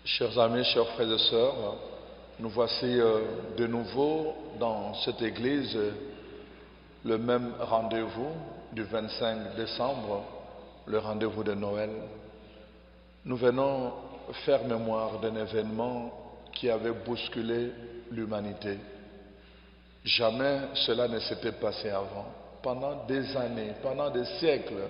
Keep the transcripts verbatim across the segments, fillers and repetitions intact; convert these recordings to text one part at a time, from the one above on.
Chers amis, chers frères et sœurs, nous voici euh, de nouveau dans cette église, euh, le même rendez-vous du vingt-cinq décembre, le rendez-vous de Noël. Nous venons faire mémoire d'un événement qui avait bousculé l'humanité. Jamais cela ne s'était passé avant. Pendant des années, pendant des siècles,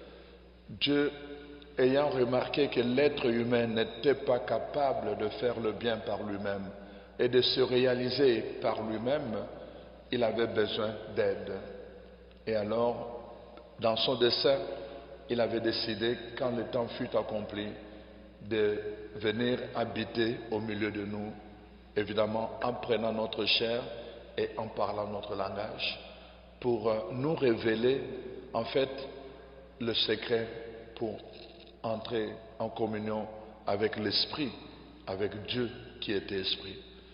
Dieu, ayant remarqué que l'être humain n'était pas capable de faire le bien par lui-même et de se réaliser par lui-même, il avait besoin d'aide. Et alors, dans son dessein, il avait décidé, quand le temps fut accompli, de venir habiter au milieu de nous, évidemment en prenant notre chair et en parlant notre langage, pour nous révéler en fait le secret pour entrer en communion avec l'Esprit, avec Dieu qui était Esprit.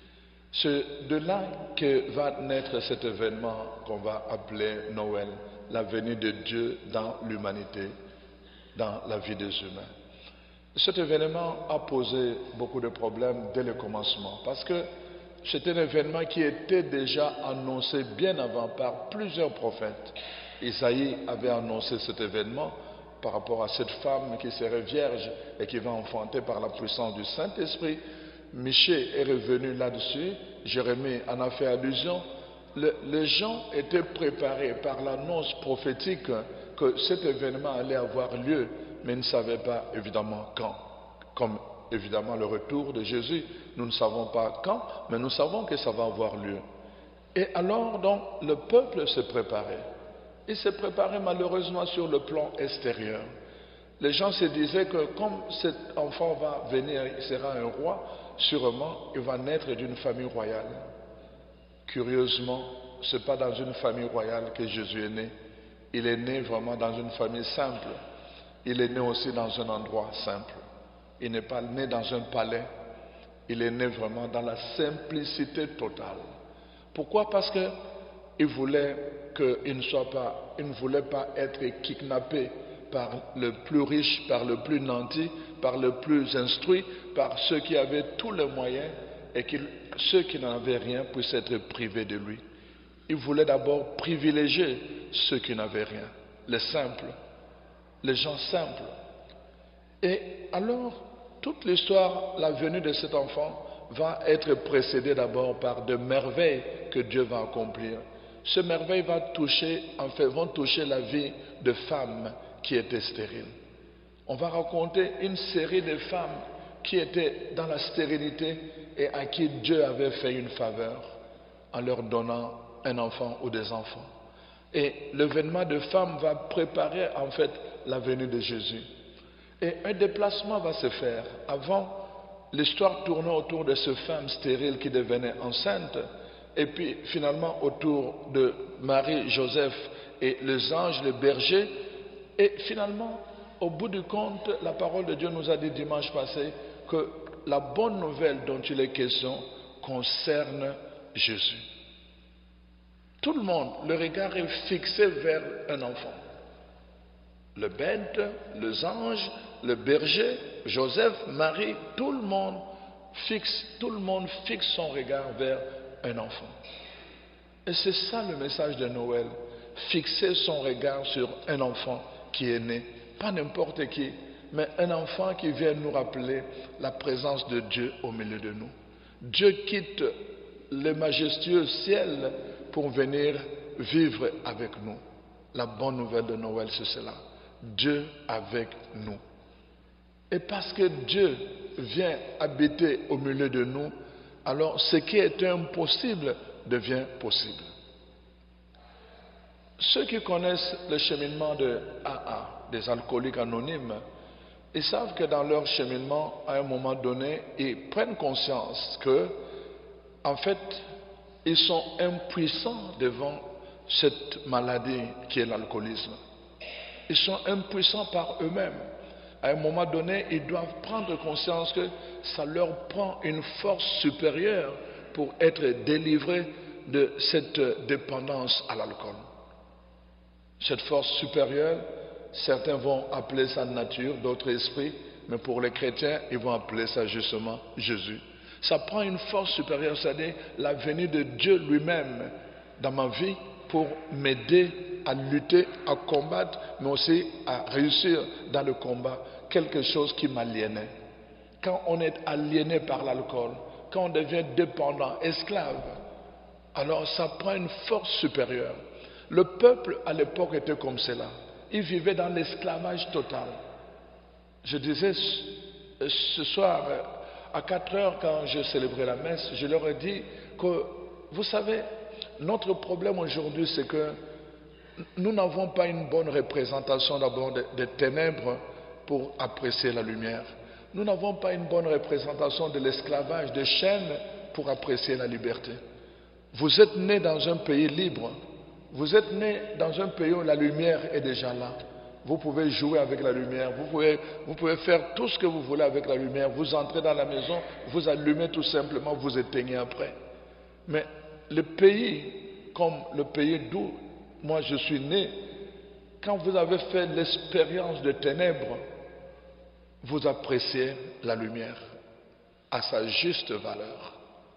C'est de là que va naître cet événement qu'on va appeler Noël, la venue de Dieu dans l'humanité, dans la vie des humains. Cet événement a posé beaucoup de problèmes dès le commencement, parce que c'est un événement qui était déjà annoncé bien avant par plusieurs prophètes. Isaïe avait annoncé cet événement par rapport à cette femme qui serait vierge et qui va enfanter par la puissance du Saint-Esprit. Michée est revenu là-dessus, Jérémie en a fait allusion. Le, les gens étaient préparés par l'annonce prophétique que cet événement allait avoir lieu, mais ils ne savaient pas évidemment quand. Comme évidemment le retour de Jésus, nous ne savons pas quand, mais nous savons que ça va avoir lieu. Et alors donc le peuple se préparait. Il s'est préparé malheureusement sur le plan extérieur. Les gens se disaient que comme cet enfant va venir, il sera un roi, sûrement il va naître d'une famille royale. Curieusement, ce n'est pas dans une famille royale que Jésus est né. Il est né vraiment dans une famille simple. Il est né aussi dans un endroit simple. Il n'est pas né dans un palais. Il est né vraiment dans la simplicité totale. Pourquoi? Parce que il voulait qu'il ne soit pas, il ne voulait pas être kidnappé par le plus riche, par le plus nanti, par le plus instruit, par ceux qui avaient tous les moyens et que ceux qui n'en avaient rien puissent être privés de lui. Il voulait d'abord privilégier ceux qui n'avaient rien, les simples, les gens simples. Et alors, toute l'histoire, la venue de cet enfant va être précédée d'abord par de merveilles que Dieu va accomplir. Ces merveilles va toucher, en fait, vont toucher la vie de femmes qui étaient stériles. On va raconter une série de femmes qui étaient dans la stérilité et à qui Dieu avait fait une faveur en leur donnant un enfant ou des enfants. Et l'événement de femmes va préparer en fait la venue de Jésus. Et un déplacement va se faire. Avant, l'histoire tournait autour de ces femmes stériles qui devenaient enceintes. Et puis finalement autour de Marie, Joseph et les anges, les bergers. Et finalement, au bout du compte, la parole de Dieu nous a dit dimanche passé que la bonne nouvelle dont il est question concerne Jésus. Tout le monde, le regard est fixé vers un enfant. Le bête, les anges, le berger, Joseph, Marie, tout le monde fixe, tout le monde fixe son regard vers un enfant. Et c'est ça le message de Noël. Fixer son regard sur un enfant qui est né. Pas n'importe qui, mais un enfant qui vient nous rappeler la présence de Dieu au milieu de nous. Dieu quitte le majestueux ciel pour venir vivre avec nous. La bonne nouvelle de Noël, c'est cela. Dieu avec nous. Et parce que Dieu vient habiter au milieu de nous, alors ce qui était impossible devient possible. Ceux qui connaissent le cheminement de A A, des alcooliques anonymes, ils savent que dans leur cheminement, à un moment donné, ils prennent conscience que, en fait, ils sont impuissants devant cette maladie qui est l'alcoolisme. Ils sont impuissants par eux-mêmes. À un moment donné, ils doivent prendre conscience que ça leur prend une force supérieure pour être délivrés de cette dépendance à l'alcool. Cette force supérieure, certains vont appeler ça nature, d'autres esprit, Mais pour les chrétiens, ils vont appeler ça justement Jésus. Ça prend une force supérieure, c'est-à-dire la venue de Dieu lui-même dans ma vie pour m'aider à lutter, à combattre, mais aussi à réussir dans le combat quelque chose qui m'aliénait. Quand on est aliéné par l'alcool, quand on devient dépendant, esclave, alors ça prend une force supérieure. Le peuple à l'époque était comme cela. Il vivait dans l'esclavage total. Je disais ce soir à quatre heures quand je célébrais la messe, je leur ai dit que, vous savez, notre problème aujourd'hui c'est que nous n'avons pas une bonne représentation d'abord des, des ténèbres pour apprécier la lumière. Nous n'avons pas une bonne représentation de l'esclavage, des chaînes pour apprécier la liberté. Vous êtes né dans un pays libre. Vous êtes né dans un pays où la lumière est déjà là. Vous pouvez jouer avec la lumière. Vous pouvez, vous pouvez faire tout ce que vous voulez avec la lumière. Vous entrez dans la maison, vous allumez tout simplement, vous éteignez après. Mais le pays, comme le pays d'où moi je suis né, quand vous avez fait l'expérience de ténèbres, vous appréciez la lumière à sa juste valeur.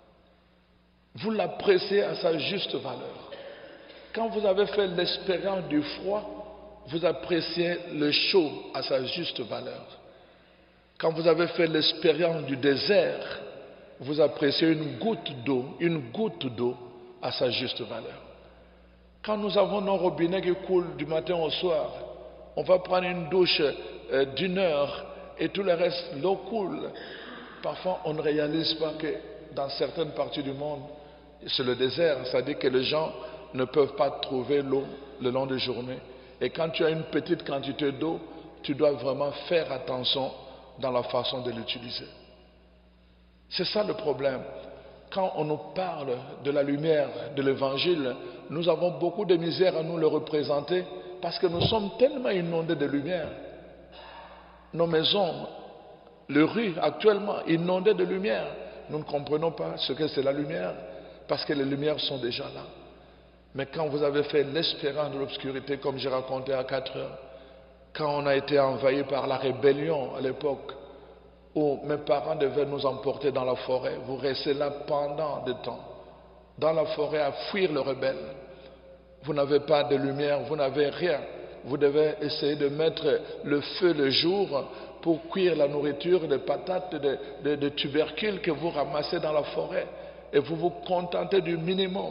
Vous l'appréciez à sa juste valeur. Quand vous avez fait l'expérience du froid, vous appréciez le chaud à sa juste valeur. Quand vous avez fait l'expérience du désert, vous appréciez une goutte d'eau, une goutte d'eau à sa juste valeur. Quand nous avons nos robinets qui coulent du matin au soir, on va prendre une douche euh, d'une heure et tout le reste, l'eau coule. Parfois, on ne réalise pas que dans certaines parties du monde, c'est le désert, c'est-à-dire que les gens ne peuvent pas trouver l'eau le long des journées. Et quand tu as une petite quantité d'eau, tu dois vraiment faire attention dans la façon de l'utiliser. C'est ça le problème. Quand on nous parle de la lumière, de l'évangile, nous avons beaucoup de misère à nous le représenter parce que nous sommes tellement inondés de lumière. Nos maisons, les rues actuellement inondées de lumière, nous ne comprenons pas ce que c'est la lumière parce que les lumières sont déjà là. Mais quand vous avez fait l'expérience de l'obscurité, comme j'ai raconté à quatre heures, quand on a été envahi par la rébellion à l'époque, où mes parents devaient nous emporter dans la forêt, vous restez là pendant des temps, dans la forêt à fuir le rebelle. Vous n'avez pas de lumière, vous n'avez rien. Vous devez essayer de mettre le feu le jour pour cuire la nourriture, des patates, de, de, de tubercules que vous ramassez dans la forêt. Et vous vous contentez du minimum.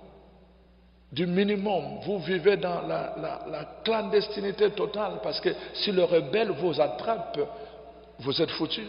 Du minimum. Vous vivez dans la, la, la clandestinité totale parce que si le rebelle vous attrape, vous êtes foutu.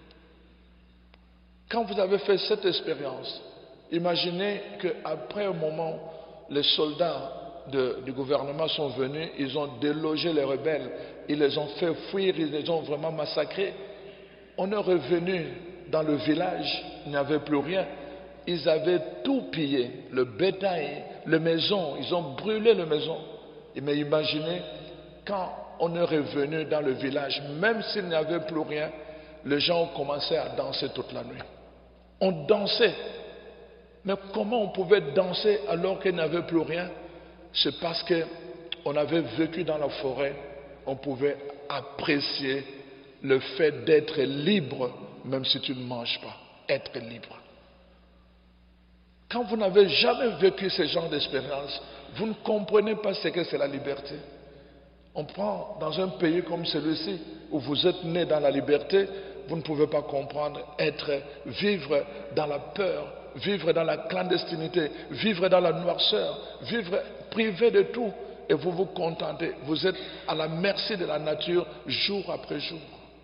Quand vous avez fait cette expérience, imaginez qu'après un moment, les soldats de, du gouvernement sont venus, ils ont délogé les rebelles, ils les ont fait fuir, ils les ont vraiment massacrés. On est revenu dans le village, il n'y avait plus rien. Ils avaient tout pillé, le bétail, les maisons, ils ont brûlé les maisons. Mais imaginez, quand on est revenu dans le village, même s'il n'y avait plus rien, les gens ont commencé à danser toute la nuit. On dansait. Mais comment on pouvait danser alors qu'il n'y avait plus rien? C'est parce qu'on avait vécu dans la forêt, on pouvait apprécier le fait d'être libre, même si tu ne manges pas. Être libre. Quand vous n'avez jamais vécu ce genre d'expérience, vous ne comprenez pas ce que c'est la liberté. On prend dans un pays comme celui-ci, où vous êtes né dans la liberté, vous ne pouvez pas comprendre, être, vivre dans la peur, vivre dans la clandestinité, vivre dans la noirceur, vivre privé de tout, et vous vous contentez. Vous êtes à la merci de la nature jour après jour.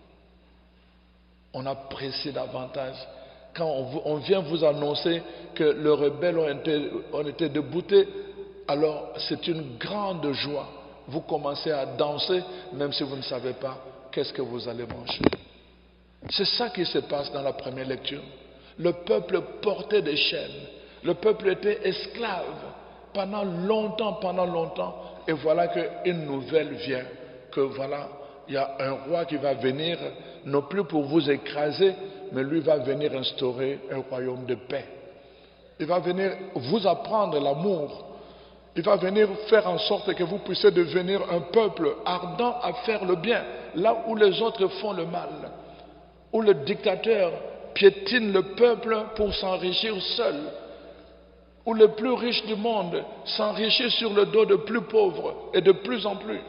On apprécie davantage. Quand on, on vient vous annoncer que les rebelles ont été, ont été déboutés, alors c'est une grande joie. Vous commencez à danser, même si vous ne savez pas qu'est-ce que vous allez manger. C'est ça qui se passe dans la première lecture. Le peuple portait des chaînes. Le peuple était esclave pendant longtemps, pendant longtemps. Et voilà qu'une nouvelle vient, que voilà, il y a un roi qui va venir, non plus pour vous écraser, mais lui va venir instaurer un royaume de paix. Il va venir vous apprendre l'amour. Il va venir faire en sorte que vous puissiez devenir un peuple ardent à faire le bien, là où les autres font le mal, où le dictateur piétine le peuple pour s'enrichir seul, où les plus riches du monde s'enrichissent sur le dos de plus pauvres et de plus en plus,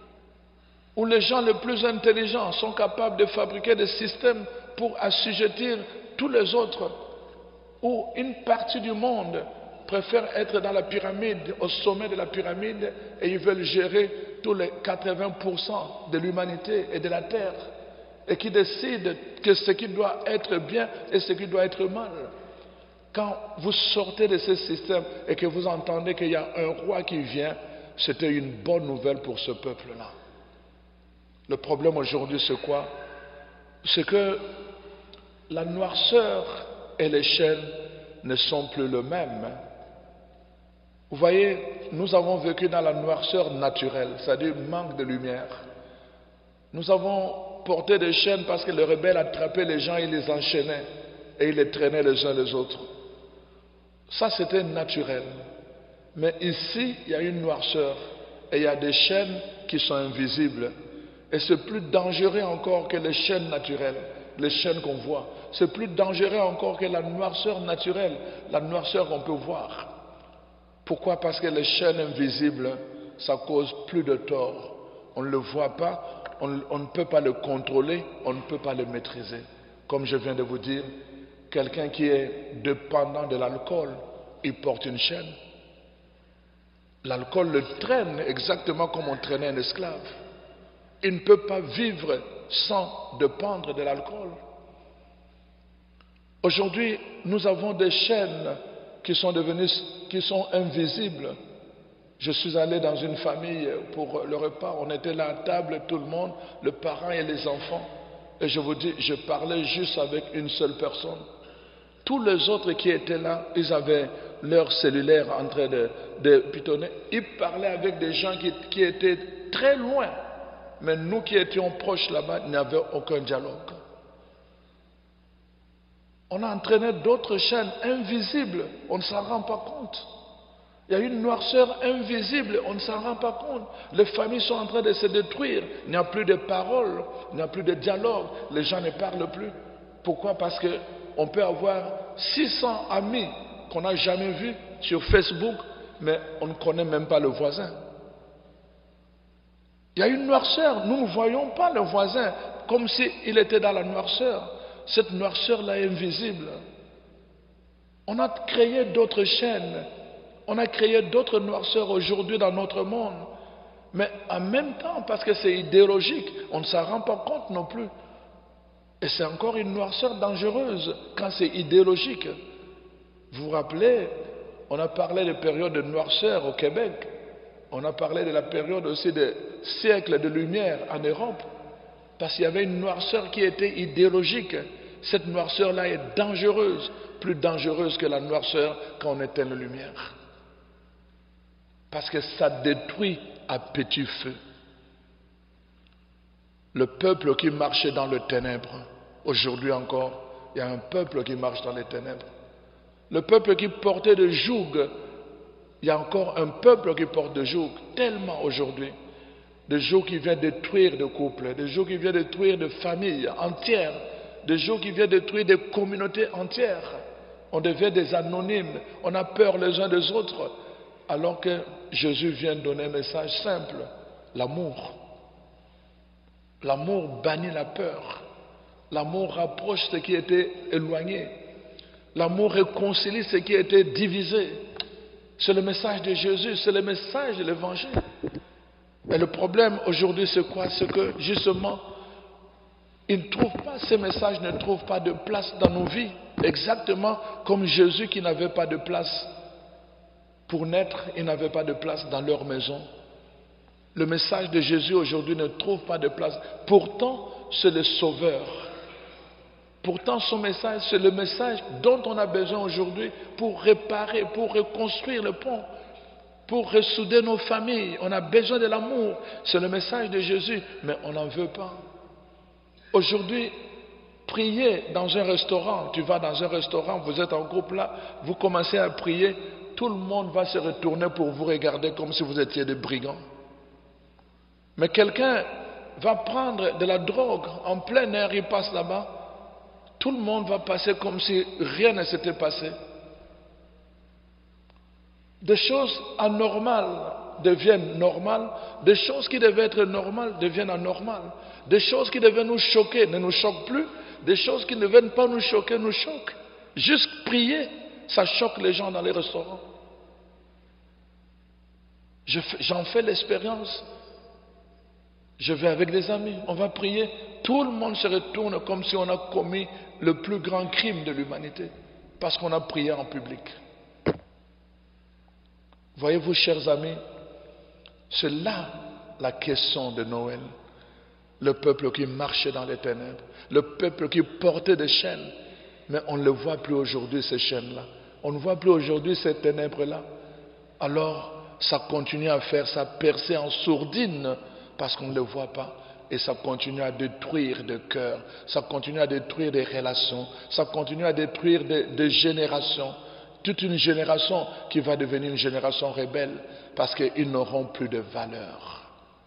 où les gens les plus intelligents sont capables de fabriquer des systèmes pour assujettir tous les autres, où une partie du monde préfère être dans la pyramide, au sommet de la pyramide, et ils veulent gérer tous les quatre-vingts pour cent de l'humanité et de la terre, et qui décident que ce qui doit être bien et ce qui doit être mal. Quand vous sortez de ce système et que vous entendez qu'il y a un roi qui vient, c'était une bonne nouvelle pour ce peuple-là. Le problème aujourd'hui, c'est quoi? C'est que la noirceur et les chaînes ne sont plus le même. Vous voyez, nous avons vécu dans la noirceur naturelle, c'est-à-dire manque de lumière. Nous avons porté des chaînes parce que le rebelle attrapait les gens, il les enchaînait et il les traînait les uns les autres. Ça, c'était naturel. Mais ici, il y a une noirceur et il y a des chaînes qui sont invisibles. Et c'est plus dangereux encore que les chaînes naturelles, les chaînes qu'on voit. C'est plus dangereux encore que la noirceur naturelle, la noirceur qu'on peut voir. Pourquoi? Parce que les chaînes invisibles, ça cause plus de tort. On ne le voit pas, on, on ne peut pas le contrôler, on ne peut pas le maîtriser. Comme je viens de vous dire, quelqu'un qui est dépendant de l'alcool, il porte une chaîne. L'alcool le traîne exactement comme on traînait un esclave. Il ne peut pas vivre sans dépendre de l'alcool. Aujourd'hui, nous avons des chaînes qui sont devenues, qui sont invisibles. Je suis allé dans une famille pour le repas, on était là à table, tout le monde, le parent et les enfants. Et je vous dis, je parlais juste avec une seule personne. Tous les autres qui étaient là, ils avaient leur cellulaire en train de, de pitonner. Ils parlaient avec des gens qui, qui étaient très loin. Mais nous qui étions proches là-bas, n'avions aucun dialogue. On a entraîné d'autres chaînes invisibles, on ne s'en rend pas compte. Il y a une noirceur invisible, on ne s'en rend pas compte. Les familles sont en train de se détruire. Il n'y a plus de paroles, il n'y a plus de dialogue, les gens ne parlent plus. Pourquoi? Parce qu'on peut avoir six cents amis qu'on n'a jamais vus sur Facebook, mais on ne connaît même pas le voisin. Il y a une noirceur, nous ne voyons pas le voisin comme s'il était dans la noirceur. Cette noirceur-là est invisible. On a créé d'autres chaînes, on a créé d'autres noirceurs aujourd'hui dans notre monde. Mais en même temps, parce que c'est idéologique, on ne s'en rend pas compte non plus. Et c'est encore une noirceur dangereuse quand c'est idéologique. Vous vous rappelez, on a parlé de période de noirceur au Québec. On a parlé de la période aussi des siècles de lumière en Europe, parce qu'il y avait une noirceur qui était idéologique. Cette noirceur-là est dangereuse, plus dangereuse que la noirceur quand on éteint la lumière. Parce que ça détruit à petit feu. Le peuple qui marchait dans les ténèbres, aujourd'hui encore, il y a un peuple qui marche dans les ténèbres. Le peuple qui portait des jougs, il y a encore un peuple qui porte des jougs, tellement aujourd'hui. Des jougs qui viennent détruire des couples, des jougs qui viennent détruire des familles entières, des jougs qui viennent détruire des communautés entières. On devient des anonymes, on a peur les uns des autres, alors que Jésus vient donner un message simple, l'amour. L'amour bannit la peur. L'amour rapproche ce qui était éloigné. L'amour réconcilie ce qui était divisé. C'est le message de Jésus, c'est le message de l'évangile. Et le problème aujourd'hui, c'est quoi? C'est que justement, ils ne trouvent pas, ces messages ne trouvent pas de place dans nos vies. Exactement comme Jésus qui n'avait pas de place pour naître, il n'avait pas de place dans leur maison. Le message de Jésus aujourd'hui ne trouve pas de place. Pourtant, c'est le Sauveur. Pourtant, son message, c'est le message dont on a besoin aujourd'hui pour réparer, pour reconstruire le pont, pour ressouder nos familles. On a besoin de l'amour. C'est le message de Jésus, mais on n'en veut pas. Aujourd'hui, prier dans un restaurant, tu vas dans un restaurant, vous êtes en groupe là, vous commencez à prier, tout le monde va se retourner pour vous regarder comme si vous étiez des brigands. Mais quelqu'un va prendre de la drogue en plein air, il passe là-bas, tout le monde va passer comme si rien ne s'était passé. Des choses anormales deviennent normales, des choses qui devaient être normales deviennent anormales, des choses qui devaient nous choquer ne nous choquent plus, des choses qui ne devaient pas nous choquer nous choquent. Juste prier, ça choque les gens dans les restaurants. Je, j'en fais l'expérience. Je vais avec des amis, on va prier, tout le monde se retourne comme si on a commis le plus grand crime de l'humanité, parce qu'on a prié en public. Voyez-vous, chers amis, c'est là la question de Noël. Le peuple qui marchait dans les ténèbres, le peuple qui portait des chaînes, mais on ne le voit plus aujourd'hui, ces chaînes-là. On ne voit plus aujourd'hui ces ténèbres-là. Alors, ça continue à faire sa percée en sourdine, parce qu'on ne le voit pas. Et ça continue à détruire des cœurs, ça continue à détruire des relations, ça continue à détruire des, des générations. Toute une génération qui va devenir une génération rebelle, parce qu'ils n'auront plus de valeur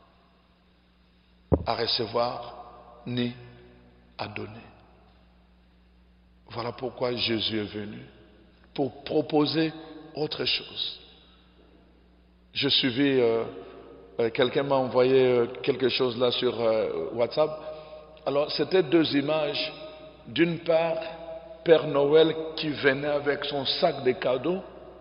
à recevoir ni à donner. Voilà pourquoi Jésus est venu, pour proposer autre chose. Je suivis... Euh, Euh, quelqu'un m'a envoyé euh, quelque chose là sur euh, WhatsApp. Alors, c'était deux images. D'une part, Père Noël qui venait avec son sac de cadeaux.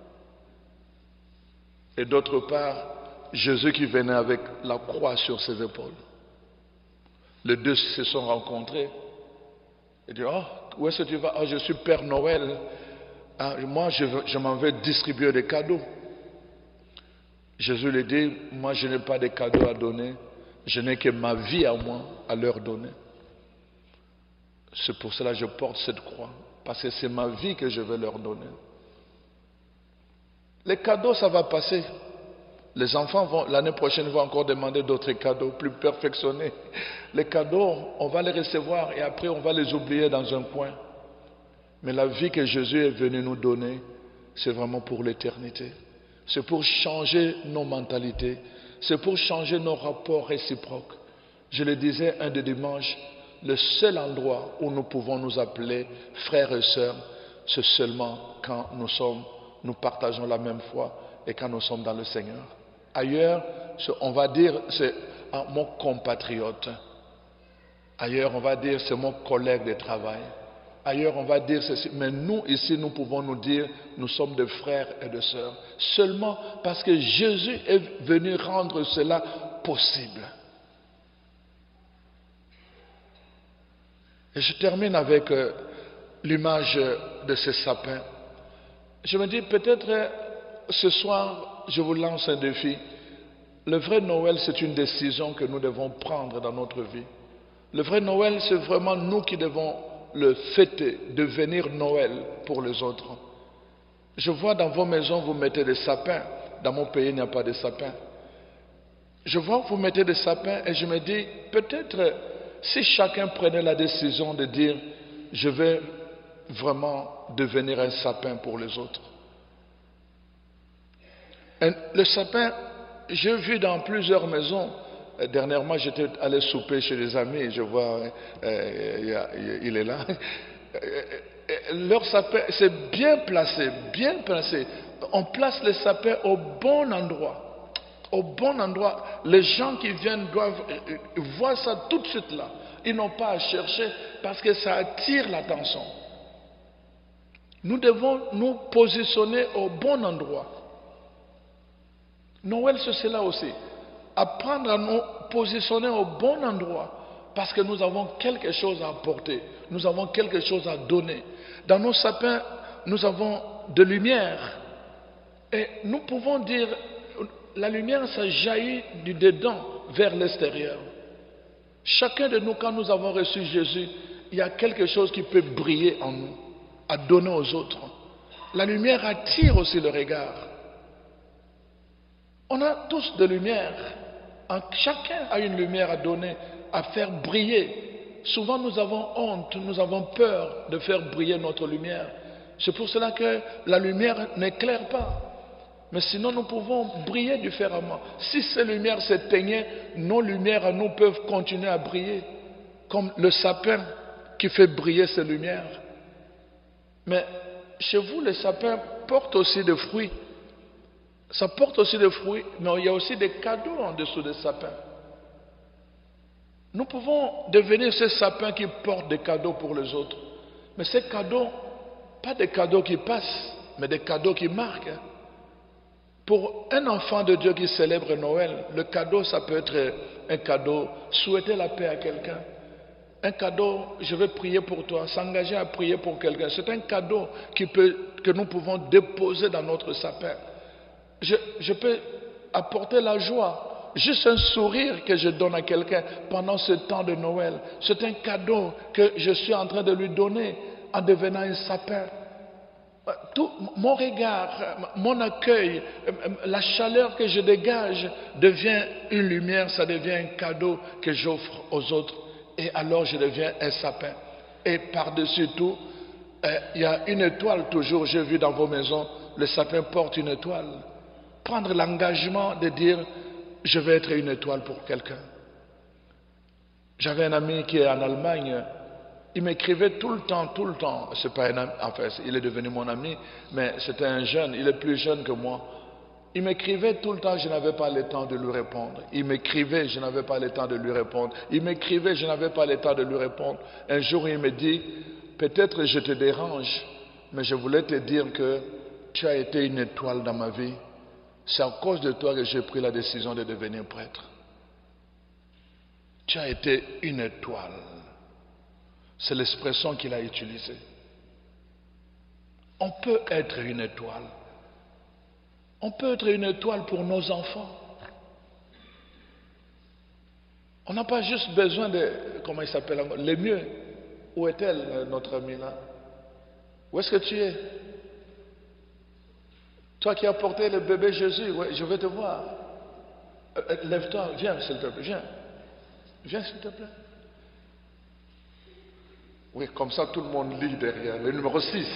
Et d'autre part, Jésus qui venait avec la croix sur ses épaules. Les deux se sont rencontrés. Il dit, oh, où est-ce que tu vas? Oh, je suis Père Noël. Ah, moi, je, je m'en vais distribuer des cadeaux. Jésus lui dit, moi je n'ai pas de cadeaux à donner, je n'ai que ma vie à moi à leur donner. C'est pour cela que je porte cette croix, parce que c'est ma vie que je vais leur donner. Les cadeaux, ça va passer. Les enfants vont, l'année prochaine, vont encore demander d'autres cadeaux plus perfectionnés. Les cadeaux, on va les recevoir et après on va les oublier dans un coin. Mais la vie que Jésus est venu nous donner, c'est vraiment pour l'éternité. C'est pour changer nos mentalités. C'est pour changer nos rapports réciproques. Je le disais un des dimanches, le seul endroit où nous pouvons nous appeler frères et sœurs, c'est seulement quand nous sommes, nous partageons la même foi et quand nous sommes dans le Seigneur. Ailleurs, on va dire c'est mon compatriote. Ailleurs, on va dire c'est mon collègue de travail. Ailleurs, on va dire ceci. Mais nous, ici, nous pouvons nous dire, nous sommes des frères et des sœurs. Seulement parce que Jésus est venu rendre cela possible. Et je termine avec euh, l'image de ce sapin. Je me dis, peut-être euh, ce soir, je vous lance un défi. Le vrai Noël, c'est une décision que nous devons prendre dans notre vie. Le vrai Noël, c'est vraiment nous qui devons le fêter, devenir Noël pour les autres. Je vois dans vos maisons, vous mettez des sapins. Dans mon pays, il n'y a pas de sapins. Je vois que vous mettez des sapins et je me dis, peut-être si chacun prenait la décision de dire, je vais vraiment devenir un sapin pour les autres. Et le sapin, j'ai vu dans plusieurs maisons. Dernièrement, j'étais allé souper chez des amis, je vois, euh, il est là. Leur sapin, c'est bien placé, bien placé. On place les sapins au bon endroit. Au bon endroit. Les gens qui viennent doivent voir ça tout de suite là. Ils n'ont pas à chercher parce que ça attire l'attention. Nous devons nous positionner au bon endroit. Noël, c'est cela aussi. Apprendre à nous positionner au bon endroit parce que nous avons quelque chose à apporter, nous avons quelque chose à donner. Dans nos sapins, nous avons de lumière et nous pouvons dire la lumière, ça jaillit du dedans vers l'extérieur. Chacun de nous, quand nous avons reçu Jésus, il y a quelque chose qui peut briller en nous, à donner aux autres. La lumière attire aussi le regard. On a tous de lumière. Chacun a une lumière à donner, à faire briller. Souvent nous avons honte, nous avons peur de faire briller notre lumière. C'est pour cela que la lumière n'éclaire pas. Mais sinon, nous pouvons briller différemment. Si ces lumières s'éteignaient, nos lumières à nous peuvent continuer à briller, comme le sapin qui fait briller ses lumières. Mais chez vous, les sapins portent aussi des fruits. Ça porte aussi des fruits, mais il y a aussi des cadeaux en dessous des sapins. Nous pouvons devenir ces sapins qui portent des cadeaux pour les autres. Mais ces cadeaux, pas des cadeaux qui passent, mais des cadeaux qui marquent. Pour un enfant de Dieu qui célèbre Noël, le cadeau, ça peut être un cadeau, souhaiter la paix à quelqu'un. Un cadeau, je vais prier pour toi, s'engager à prier pour quelqu'un. C'est un cadeau qui peut, que nous pouvons déposer dans notre sapin. Je, je peux apporter la joie. Juste un sourire que je donne à quelqu'un pendant ce temps de Noël, c'est un cadeau que je suis en train de lui donner en devenant un sapin. Tout mon regard, mon accueil, la chaleur que je dégage devient une lumière, ça devient un cadeau que j'offre aux autres. Et alors je deviens un sapin. Et par-dessus tout, euh, il y a une étoile toujours, j'ai vu dans vos maisons, le sapin porte une étoile. Prendre l'engagement de dire, je vais être une étoile pour quelqu'un. J'avais un ami qui est en Allemagne, il m'écrivait tout le temps, tout le temps. C'est pas un ami, enfin, il est devenu mon ami, mais c'était un jeune, il est plus jeune que moi. Il m'écrivait tout le temps, je n'avais pas le temps de lui répondre. Il m'écrivait, je n'avais pas le temps de lui répondre. Il m'écrivait, je n'avais pas le temps de lui répondre. Un jour, il me dit, peut-être je te dérange, mais je voulais te dire que tu as été une étoile dans ma vie. C'est à cause de toi que j'ai pris la décision de devenir prêtre. Tu as été une étoile. C'est l'expression qu'il a utilisée. On peut être une étoile. On peut être une étoile pour nos enfants. On n'a pas juste besoin de, comment il s'appelle encore, les mieux. Où est-elle, notre amie là? Où est-ce que tu es? Toi qui as porté le bébé Jésus, ouais, je vais te voir. Euh, Lève-toi, viens s'il te plaît, viens. Viens s'il te plaît. Oui, comme ça tout le monde lit derrière. Le numéro six.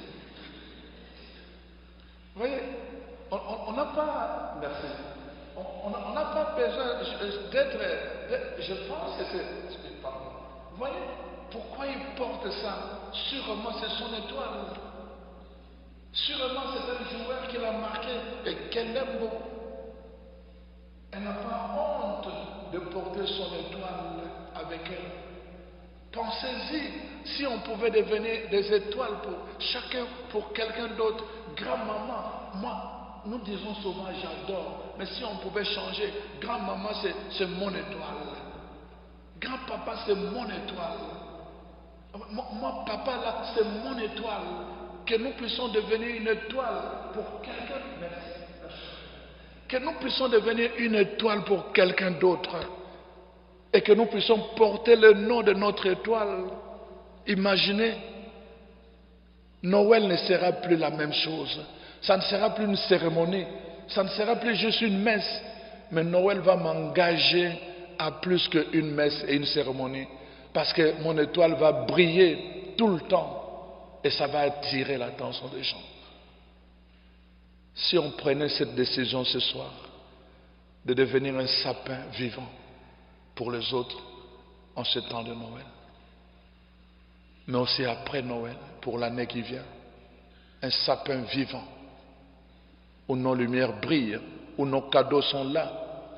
Vous voyez, on n'a pas, merci, on n'a pas besoin d'être, je pense que c'est, pardon, vous voyez, pourquoi il porte ça? Sûrement c'est son étoile. Sûrement c'est un joueur qui l'a marqué et qu'elle aime beaucoup. Elle n'a pas honte de porter son étoile avec elle. Pensez-y, si on pouvait devenir des étoiles pour chacun, pour quelqu'un d'autre, grand-maman, moi, nous disons souvent j'adore, mais si on pouvait changer, grand-maman c'est mon étoile, grand-papa c'est mon étoile, moi, moi papa là c'est mon étoile, que nous puissions devenir une étoile pour quelqu'un, que nous puissions devenir une étoile pour quelqu'un d'autre. Et que nous puissions porter le nom de notre étoile. Imaginez, Noël ne sera plus la même chose. Ça ne sera plus une cérémonie. Ça ne sera plus juste une messe. Mais Noël va m'engager à plus qu'une messe et une cérémonie. Parce que mon étoile va briller tout le temps. Et ça va attirer l'attention des gens. Si on prenait cette décision ce soir, de devenir un sapin vivant, pour les autres en ce temps de Noël. Mais aussi après Noël, pour l'année qui vient. Un sapin vivant, où nos lumières brillent, où nos cadeaux sont là,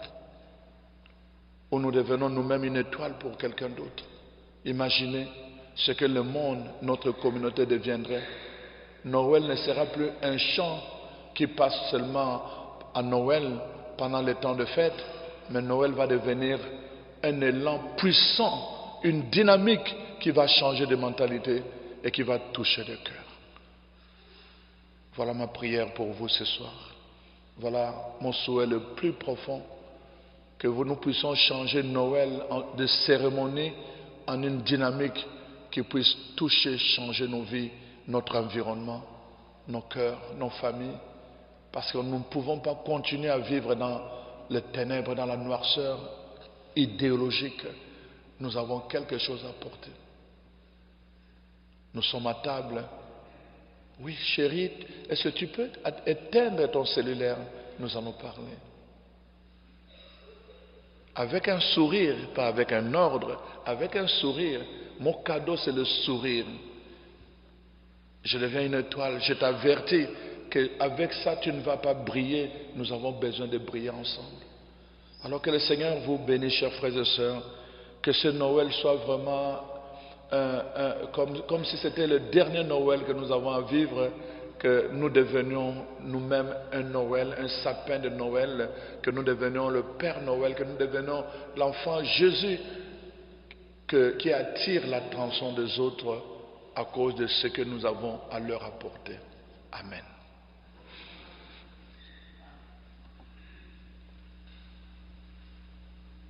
où nous devenons nous-mêmes une étoile pour quelqu'un d'autre. Imaginez ce que le monde, notre communauté deviendrait. Noël ne sera plus un chant qui passe seulement à Noël pendant les temps de fête, mais Noël va devenir un élan puissant, une dynamique qui va changer de mentalité et qui va toucher le cœur. Voilà ma prière pour vous ce soir. Voilà mon souhait le plus profond, que vous nous puissions changer Noël de cérémonie en une dynamique qui puisse toucher, changer nos vies, notre environnement, nos cœurs, nos familles, parce que nous ne pouvons pas continuer à vivre dans les ténèbres, dans la noirceur idéologique. Nous avons quelque chose à porter. Nous sommes à table Oui, chérie, est-ce que tu peux éteindre ton cellulaire? Nous allons parler. Avec un sourire, pas avec un ordre, avec un sourire. Mon cadeau, c'est le sourire. Je deviens une étoile. Je t'avertis qu'avec ça, tu ne vas pas briller. Nous avons besoin de briller ensemble. Alors que le Seigneur vous bénisse, chers frères et sœurs. Que ce Noël soit vraiment un, un, comme, comme si c'était le dernier Noël que nous avons à vivre. Que nous devenions nous-mêmes un Noël, un sapin de Noël, que nous devenions le Père Noël, que nous devenions l'enfant Jésus que, qui attire l'attention des autres à cause de ce que nous avons à leur apporter. Amen.